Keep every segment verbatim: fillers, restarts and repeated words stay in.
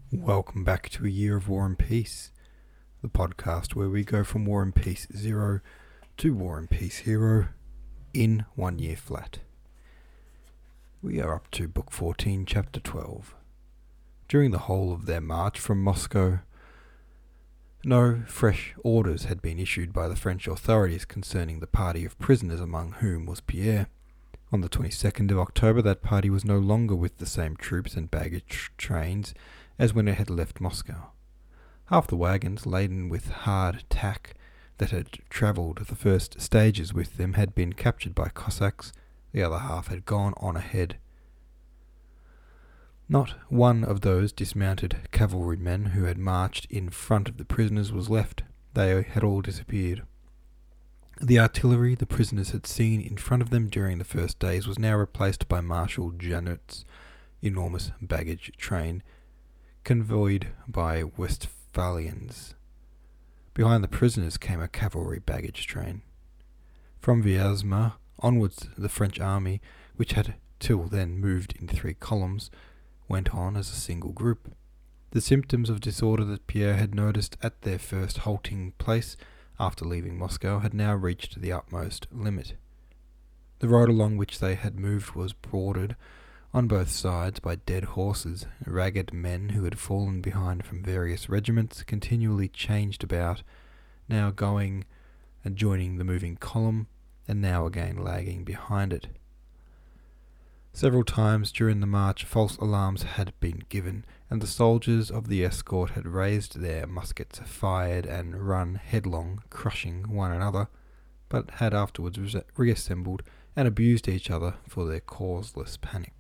Welcome back to A Year of War and Peace, the podcast where we go from War and Peace Zero to War and Peace Hero in one year flat. We are up to Book fourteen, Chapter twelve. During the whole of their march from Moscow, no fresh orders had been issued by the French authorities concerning the party of prisoners, among whom was Pierre. On the twenty-second of October, that party was no longer with the same troops and baggage trains as when it had left Moscow. Half the wagons laden with hard tack that had travelled the first stages with them had been captured by Cossacks. The other half had gone on ahead. Not one of those dismounted cavalrymen who had marched in front of the prisoners was left. They had all disappeared. The artillery the prisoners had seen in front of them during the first days was now replaced by Marshal Junot's enormous baggage train, convoyed by Westphalians. Behind the prisoners came a cavalry baggage train. From Vyazma onwards, the French army, which had till then moved in three columns, went on as a single group. The symptoms of disorder that Pierre had noticed at their first halting place after leaving Moscow had now reached the utmost limit. The road along which they had moved was bordered on both sides by dead horses. Ragged men who had fallen behind from various regiments continually changed about, now going and joining the moving column, and now again lagging behind it. Several times during the march false alarms had been given, and the soldiers of the escort had raised their muskets, fired, and run headlong, crushing one another, but had afterwards re- reassembled and abused each other for their causeless panic.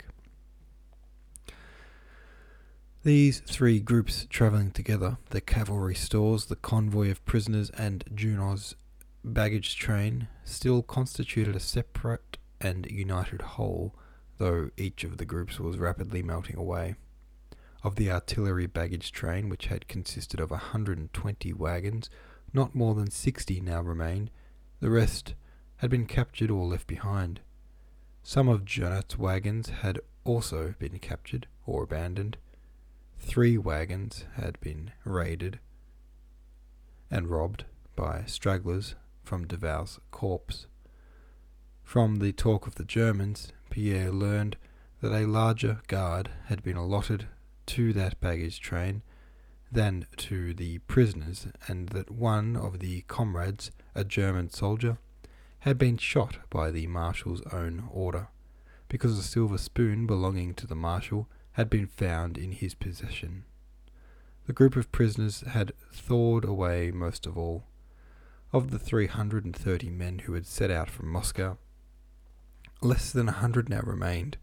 These three groups travelling together, the cavalry stores, the convoy of prisoners, and Junot's baggage train, still constituted a separate and united whole, though each of the groups was rapidly melting away. Of the artillery baggage train, which had consisted of a hundred and twenty wagons, not more than sixty now remained. The rest had been captured or left behind. Some of Junot's wagons had also been captured or abandoned. Three wagons had been raided and robbed by stragglers from Deval's corps. From the talk of the Germans, Pierre learned that a larger guard had been allotted to that baggage train than to the prisoners, and that one of the comrades, a German soldier, had been shot by the marshal's own order, because a silver spoon belonging to the marshal had been found in his possession. The group of prisoners had thawed away most of all. Of the three hundred and thirty men who had set out from Moscow, less than a hundred now remained.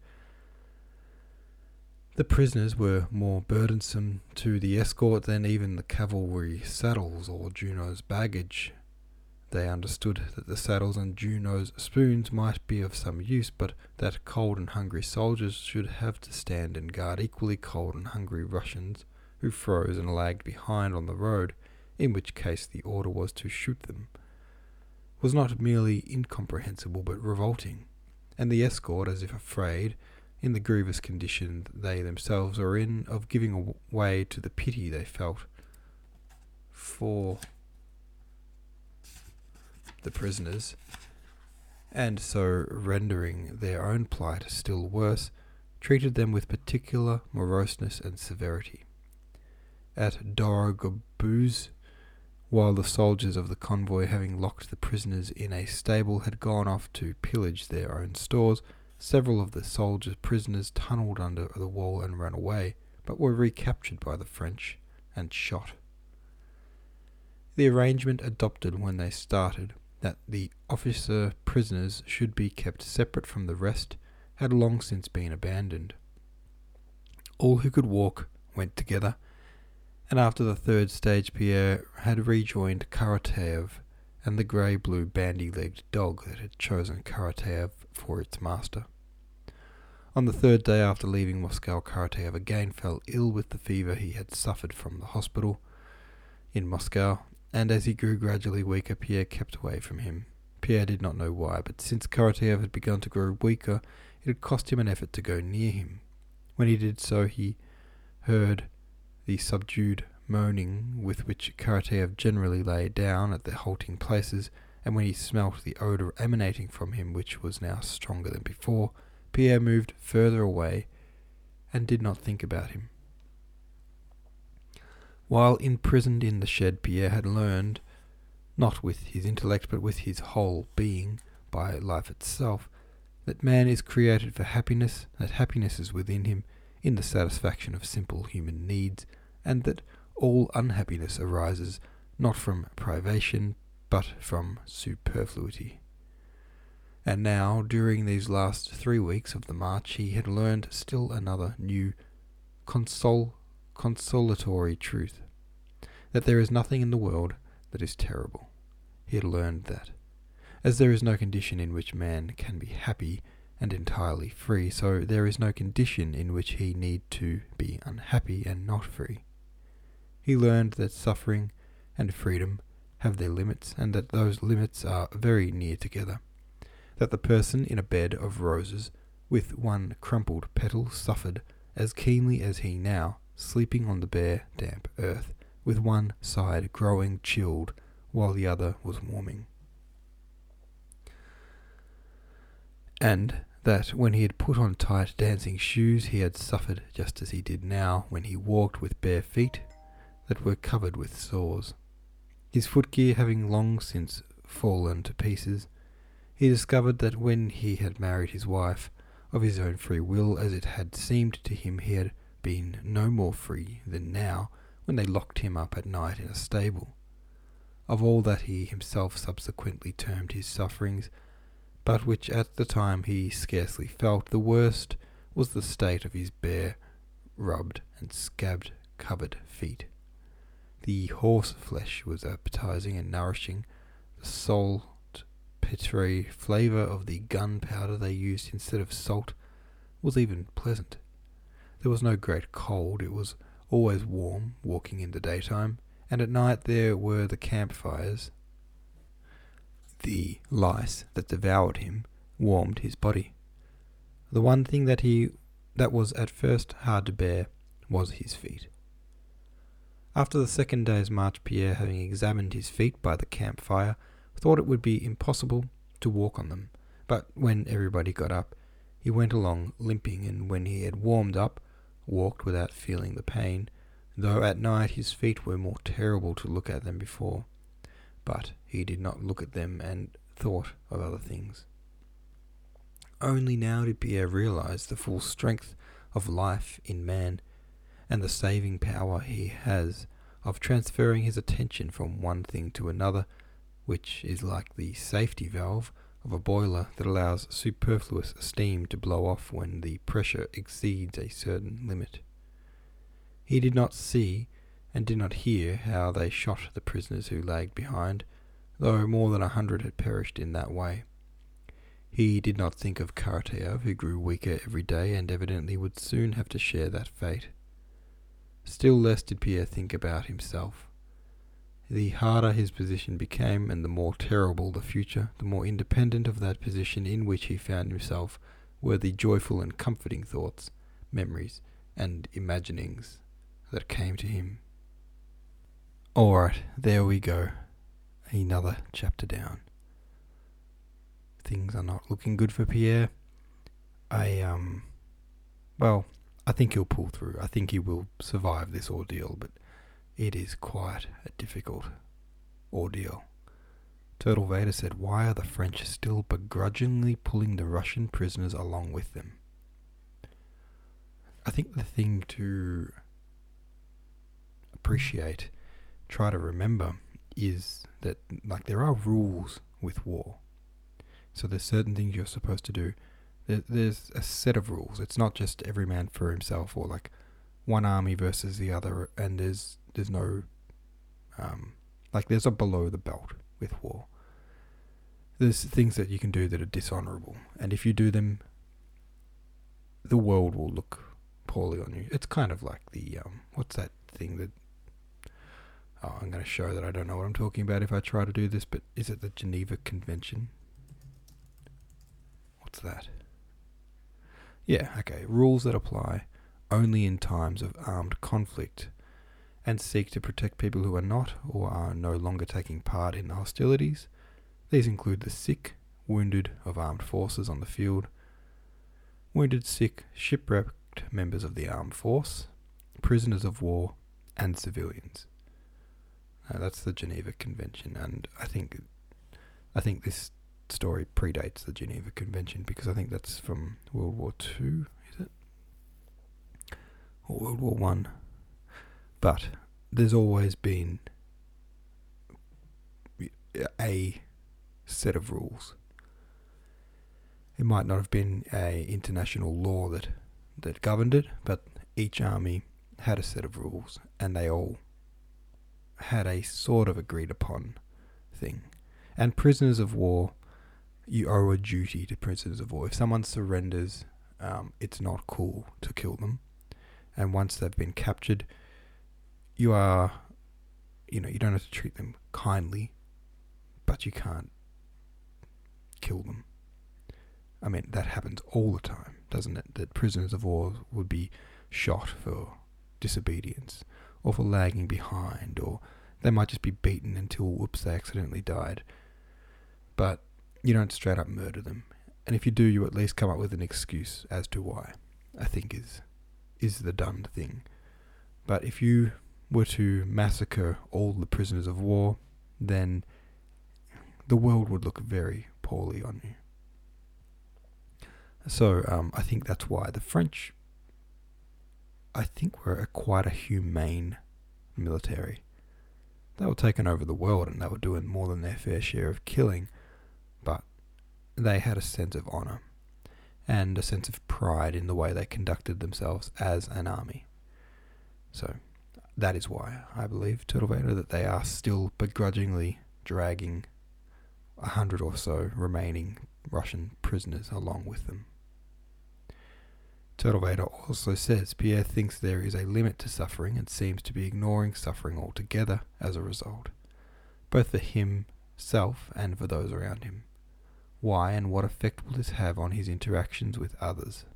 The prisoners were more burdensome to the escort than even the cavalry saddles or Junot's baggage. They understood that the saddles and Junot's spoons might be of some use, but that cold and hungry soldiers should have to stand and guard equally cold and hungry Russians who froze and lagged behind on the road, in which case the order was to shoot them, was not merely incomprehensible but revolting. And the escort, as if afraid, in the grievous condition they themselves were in, of giving way to the pity they felt for the prisoners, and so rendering their own plight still worse, treated them with particular moroseness and severity. At Dorogobuz, while the soldiers of the convoy, having locked the prisoners in a stable, had gone off to pillage their own stores, several of the soldiers' prisoners tunnelled under the wall and ran away, but were recaptured by the French and shot. The arrangement adopted when they started, that the officer prisoners should be kept separate from the rest, had long since been abandoned. All who could walk went together, and after the third stage Pierre had rejoined Karateev and the grey-blue bandy-legged dog that had chosen Karateev for its master. On the third day after leaving Moscow, Karateev again fell ill with the fever he had suffered from the hospital in Moscow, and as he grew gradually weaker, Pierre kept away from him. Pierre did not know why, but since Karateev had begun to grow weaker, it had cost him an effort to go near him. When he did so, he heard The subdued moaning with which Karateev generally lay down at the halting places, and when he smelt the odour emanating from him, which was now stronger than before, Pierre moved further away and did not think about him. While imprisoned in the shed, Pierre had learned, not with his intellect but with his whole being, by life itself, that man is created for happiness, that happiness is within him in the satisfaction of simple human needs, and that all unhappiness arises not from privation but from superfluity. And now, during these last three weeks of the march, he had learned still another new consol- consolatory truth, that there is nothing in the world that is terrible. He had learned that. As there is no condition in which man can be happy and entirely free, so there is no condition in which he need to be unhappy and not free. He learned that suffering and freedom have their limits, and that those limits are very near together. That the person in a bed of roses with one crumpled petal suffered as keenly as he now, sleeping on the bare, damp earth, with one side growing chilled while the other was warming. And that when he had put on tight dancing shoes he had suffered just as he did now when he walked with bare feet that were covered with sores. His footgear having long since fallen to pieces, he discovered that when he had married his wife, of his own free will, as it had seemed to him, he had been no more free than now when they locked him up at night in a stable. Of all that he himself subsequently termed his sufferings, but which at the time he scarcely felt, the worst was the state of his bare, rubbed and scabbed covered feet. The horse flesh was appetizing and nourishing. The salt-petre flavour of the gunpowder they used instead of salt was even pleasant. There was no great cold. It was always warm, walking in the daytime, and at night there were the campfires. The lice that devoured him warmed his body. The one thing that he that was at first hard to bear was his feet. After the second day's march, Pierre, having examined his feet by the campfire, thought it would be impossible to walk on them. But when everybody got up, he went along limping, and when he had warmed up, walked without feeling the pain, though at night his feet were more terrible to look at than before. But he did not look at them and thought of other things. Only now did Pierre realize the full strength of life in man, and the saving power he has of transferring his attention from one thing to another, which is like the safety valve of a boiler that allows superfluous steam to blow off when the pressure exceeds a certain limit. He did not see and did not hear how they shot the prisoners who lagged behind, though more than a hundred had perished in that way. He did not think of Karateev, who grew weaker every day and evidently would soon have to share that fate. Still less did Pierre think about himself. The harder his position became, and the more terrible the future, the more independent of that position in which he found himself were the joyful and comforting thoughts, memories, and imaginings that came to him. Alright, there we go. Another chapter down. Things are not looking good for Pierre. I, um, well, I think he'll pull through. I think he will survive this ordeal, but it is quite a difficult ordeal. Turtle Vader said, "Why are the French still begrudgingly pulling the Russian prisoners along with them?" I think the thing to appreciate, try to remember, is that like there are rules with war. So there's certain things you're supposed to do. There, there's a set of rules. It's not just every man for himself, or like one army versus the other, and there's there's no um like there's a below the belt with war. There's things that you can do that are dishonorable, and if you do them, the world will look poorly on you. It's kind of like the um what's that thing that oh, I'm going to show that I don't know what I'm talking about if I try to do this, but is it the Geneva Convention? What's that? Yeah, okay. Rules that apply only in times of armed conflict and seek to protect people who are not or are no longer taking part in the hostilities. These include the sick, wounded of armed forces on the field, wounded, sick, shipwrecked members of the armed force, prisoners of war, and civilians. Uh, that's the Geneva Convention, and I think I think this story predates the Geneva Convention because I think that's from World War Two, is it? Or World War One. But there's always been a set of rules. It might not have been a international law that, that governed it, but each army had a set of rules, and they all had a sort of agreed upon thing. And prisoners of war, you owe a duty to prisoners of war. If someone surrenders, um, it's not cool to kill them. And once they've been captured, you are, you know, you don't have to treat them kindly, but you can't kill them. I mean, that happens all the time, doesn't it? That prisoners of war would be shot for disobedience or for lagging behind, or they might just be beaten until, whoops, they accidentally died. But you don't straight up murder them. And if you do, you at least come up with an excuse as to why, I think is is the done thing. But if you were to massacre all the prisoners of war, then the world would look very poorly on you. So um, I think that's why the French, I think, were a quite a humane military. They were taking over the world and they were doing more than their fair share of killing, but they had a sense of honour and a sense of pride in the way they conducted themselves as an army. So that is why I believe, Turtle Vader, that they are still begrudgingly dragging a hundred or so remaining Russian prisoners along with them. Turtle Vader also says Pierre thinks there is a limit to suffering and seems to be ignoring suffering altogether as a result, both for himself and for those around him. Why and what effect will this have on his interactions with others?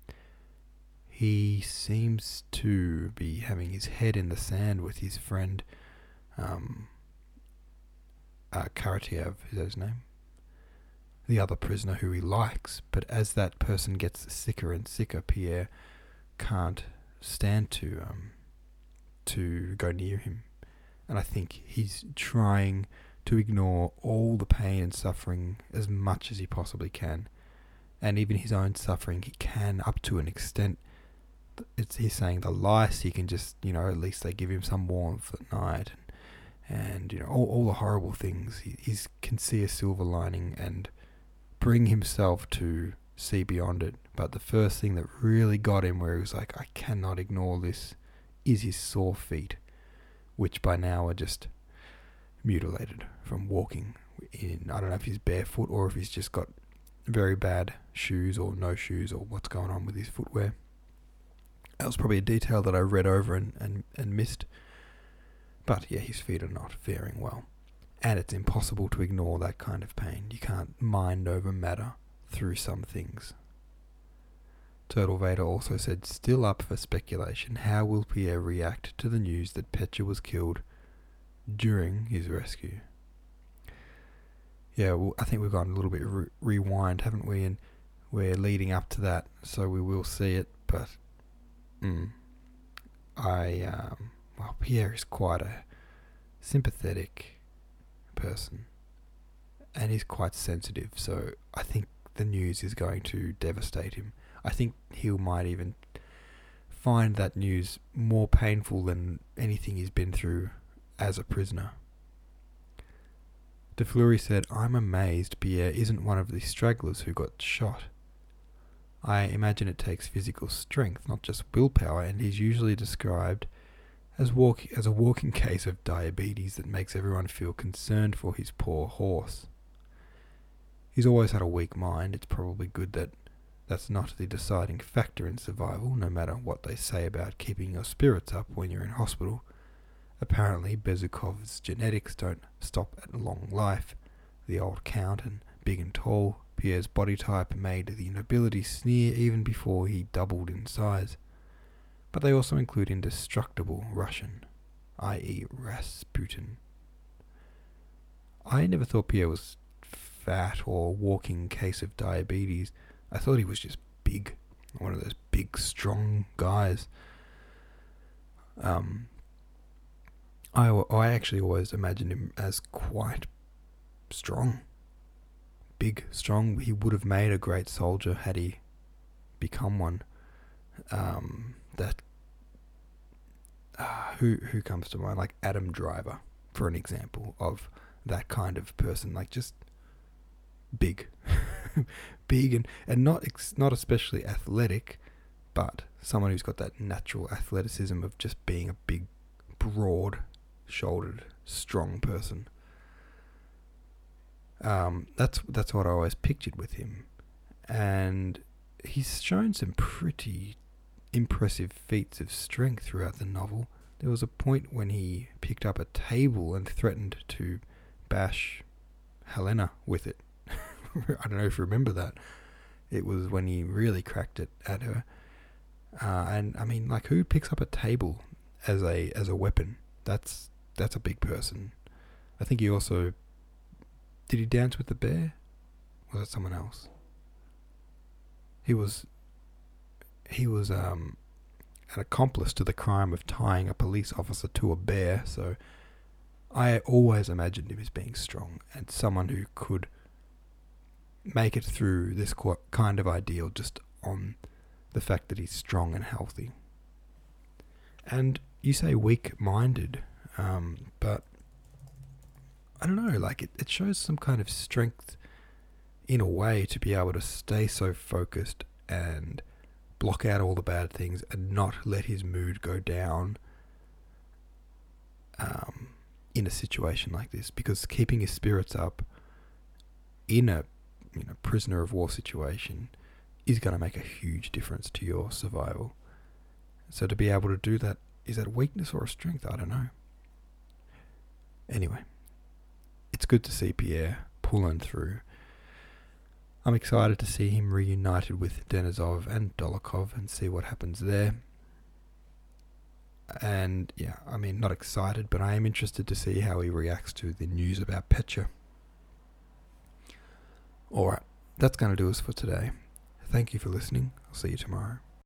He seems to be having his head in the sand with his friend um, uh, Karateev, is that his name? The other prisoner who he likes, but as that person gets sicker and sicker, Pierre can't stand to um, to go near him. And I think he's trying to ignore all the pain and suffering as much as he possibly can. And even his own suffering, he can up to an extent. It's, he's saying the lice, he can just, you know, at least they give him some warmth at night. And, and you know, all, all the horrible things, he he's, can see a silver lining and bring himself to see beyond it. But the first thing that really got him, where he was like, I cannot ignore this, is his sore feet, which by now are just mutilated from walking in. I don't know if he's barefoot or if he's just got very bad shoes or no shoes or what's going on with his footwear. That was probably a detail that I read over and, and, and missed. But yeah, his feet are not faring well. And it's impossible to ignore that kind of pain. You can't mind over matter through some things. Turtle Vader also said, still up for speculation, how will Pierre react to the news that Petya was killed during his rescue? Yeah, well, I think we've gone a little bit re- rewind, haven't we? And we're leading up to that, so we will see it. But mm, I, um, well, Pierre is quite a sympathetic person, and he's quite sensitive. So I think the news is going to devastate him. I think he might even find that news more painful than anything he's been through as a prisoner. De Fleury said, I'm amazed Pierre isn't one of the stragglers who got shot. I imagine it takes physical strength, not just willpower, and he's usually described as walk as a walking case of diabetes that makes everyone feel concerned for his poor horse. He's always had a weak mind. It's probably good that that's not the deciding factor in survival, no matter what they say about keeping your spirits up when you're in hospital. Apparently, Bezukov's genetics don't stop at long life. The old count and big and tall, Pierre's body type made the nobility sneer even before he doubled in size. But they also include indestructible Russian. that is. Rasputin. I never thought Pierre was fat or a walking case of diabetes. I thought he was just big. One of those big, strong guys. Um, I, I actually always imagined him as quite strong. Big, strong. He would have made a great soldier had he become one. Um, that uh, who who comes to mind? Like Adam Driver, for an example of that kind of person. Like just big, big, and and not ex- not especially athletic, but someone who's got that natural athleticism of just being a big, broad-shouldered, strong person. Um, that's that's what I always pictured with him, and he's shown some pretty impressive feats of strength throughout the novel. There was a point when he picked up a table and threatened to bash Helena with it. I don't know if you remember that. It was when he really cracked it at her. Uh, and I mean, like, who picks up a table as a as a weapon? That's that's a big person. I think he also... Did he dance with the bear? Or was it someone else? He was... He was um, an accomplice to the crime of tying a police officer to a bear, so I always imagined him as being strong and someone who could make it through this kind of ideal just on the fact that he's strong and healthy. And you say weak-minded, um, but I don't know, like it, it shows some kind of strength in a way to be able to stay so focused and block out all the bad things and not let his mood go down um, in a situation like this, because keeping his spirits up in a you know prisoner of war situation is going to make a huge difference to your survival. So to be able to do that, is that a weakness or a strength? I don't know. Anyway, it's good to see Pierre pulling through. I'm excited to see him reunited with Denisov and Dolokhov and see what happens there. And yeah, I mean, not excited, but I am interested to see how he reacts to the news about Petya. Alright, that's going to do us for today. Thank you for listening. I'll see you tomorrow.